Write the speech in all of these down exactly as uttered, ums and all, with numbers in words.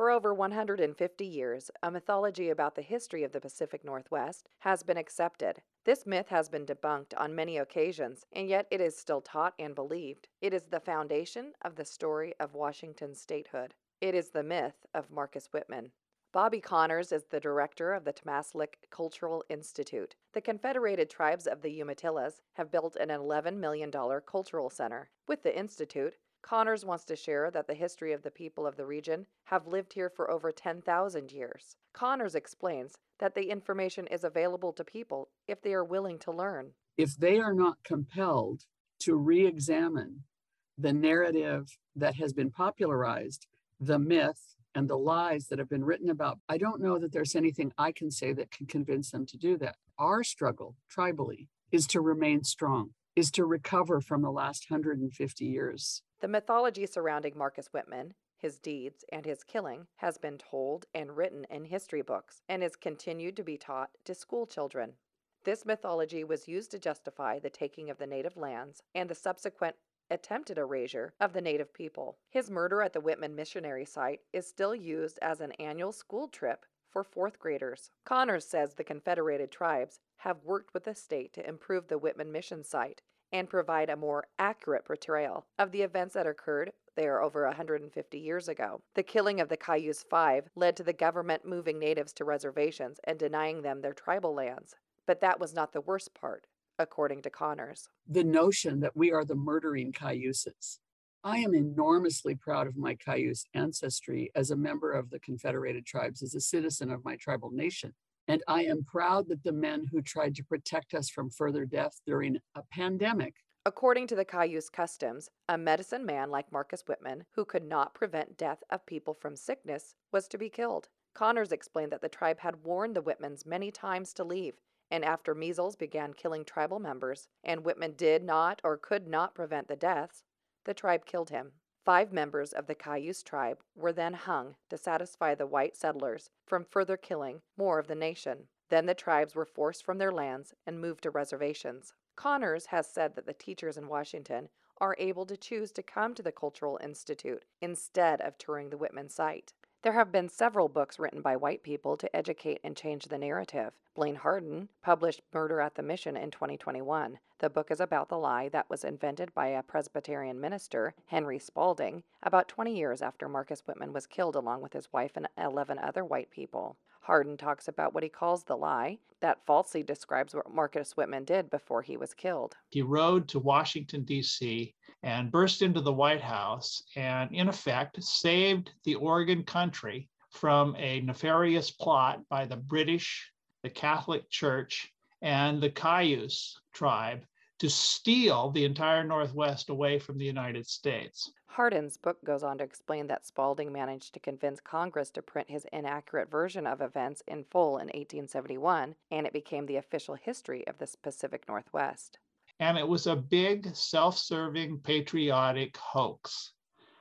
For over one hundred fifty years, a mythology about the history of the Pacific Northwest has been accepted. This myth has been debunked on many occasions, and yet it is still taught and believed. It is the foundation of the story of Washington's statehood. It is the myth of Marcus Whitman. Bobby Connors is the director of the Tamaslic Cultural Institute. The Confederated Tribes of the Umatillas have built an eleven million dollars cultural center. With the Institute, Connors wants to share that the history of the people of the region have lived here for over ten thousand years. Connors explains that the information is available to people if they are willing to learn. If they are not compelled to re-examine the narrative that has been popularized, the myth, and the lies that have been written about, I don't know that there's anything I can say that can convince them to do that. Our struggle, tribally, is to remain strong, is to recover from the last one hundred fifty years. The mythology surrounding Marcus Whitman, his deeds, and his killing has been told and written in history books and is continued to be taught to school children. This mythology was used to justify the taking of the native lands and the subsequent attempted erasure of the native people. His murder at the Whitman missionary site is still used as an annual school trip for fourth graders. Connors says the Confederated Tribes have worked with the state to improve the Whitman mission site and provide a more accurate portrayal of the events that occurred there over one hundred fifty years ago. The killing of the Cayuse Five led to the government moving natives to reservations and denying them their tribal lands. But that was not the worst part, according to Connors. The notion that we are the murdering Cayuses. I am enormously proud of my Cayuse ancestry as a member of the Confederated Tribes, as a citizen of my tribal nation. And I am proud that the men who tried to protect us from further death during a pandemic. According to the Cayuse customs, a medicine man like Marcus Whitman, who could not prevent death of people from sickness, was to be killed. Connors explained that the tribe had warned the Whitmans many times to leave, and after measles began killing tribal members, and Whitman did not or could not prevent the deaths, the tribe killed him. Five members of the Cayuse tribe were then hung to satisfy the white settlers from further killing more of the nation. Then the tribes were forced from their lands and moved to reservations. Connors has said that the teachers in Washington are able to choose to come to the Cultural Institute instead of touring the Whitman site. There have been several books written by white people to educate and change the narrative. Blaine Harden published Murder at the Mission in twenty twenty-one. The book is about the lie that was invented by a Presbyterian minister, Henry Spalding, about twenty years after Marcus Whitman was killed along with his wife and eleven other white people. Harden talks about what he calls the lie that falsely describes what Marcus Whitman did before he was killed. He rode to Washington, D C, and burst into the White House and, in effect, saved the Oregon country from a nefarious plot by the British, the Catholic Church, and the Cayuse tribe to steal the entire Northwest away from the United States. Hardin's book goes on to explain that Spalding managed to convince Congress to print his inaccurate version of events in full in eighteen seventy-one, and it became the official history of the Pacific Northwest. And it was a big, self-serving, patriotic hoax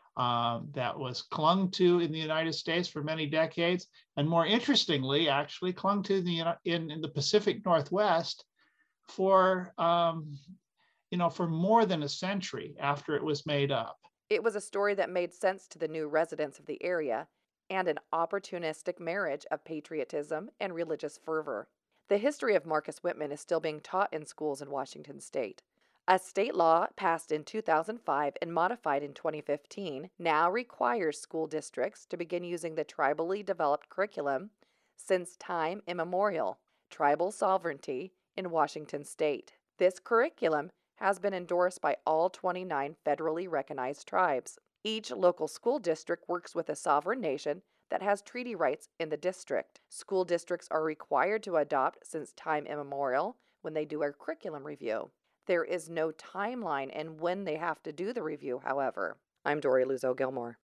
um, that was clung to in the United States for many decades, and more interestingly, actually clung to the, in, in the Pacific Northwest for, um, you know, for more than a century after it was made up. It was a story that made sense to the new residents of the area and an opportunistic marriage of patriotism and religious fervor. The history of Marcus Whitman is still being taught in schools in Washington state. A state law passed in two thousand five and modified in twenty fifteen now requires school districts to begin using the tribally developed curriculum since time immemorial, tribal sovereignty in Washington state. This curriculum has been endorsed by all twenty-nine federally recognized tribes. Each local school district works with a sovereign nation that has treaty rights in the district. School districts are required to adopt since time immemorial when they do a curriculum review. There is no timeline in when they have to do the review, however. I'm Dory Luzo Gilmore.